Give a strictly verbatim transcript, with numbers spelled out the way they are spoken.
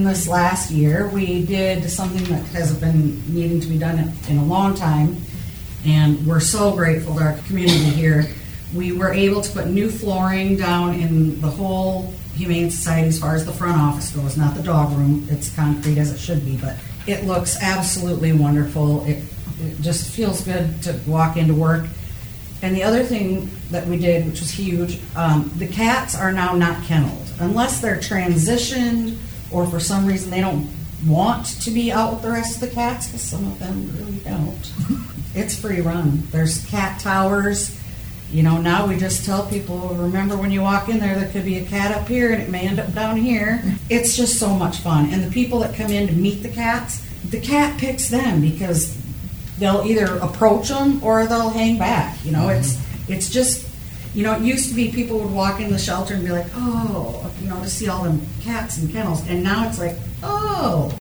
this last year, we did something that has been needing to be done in a long time, and we're so grateful to our community here. We were able to put new flooring down in the whole Humane Society as far as the front office goes, not the dog room. It's concrete as it should be, but it looks absolutely wonderful. It, it just feels good to walk into work. And the other thing that we did, which was huge, um, the cats are now not kenneled. Unless they're transitioned or for some reason they don't want to be out with the rest of the cats, because some of them really don't. It's free run. There's cat towers. You know, now we just tell people, remember when you walk in there, there could be a cat up here and it may end up down here. It's just so much fun. And the people that come in to meet the cats, the cat picks them because they'll either approach them or they'll hang back. You know, it's it's just, you know, it used to be people would walk in the shelter and be like, oh, you know, to see all them cats and kennels. And now it's like, oh.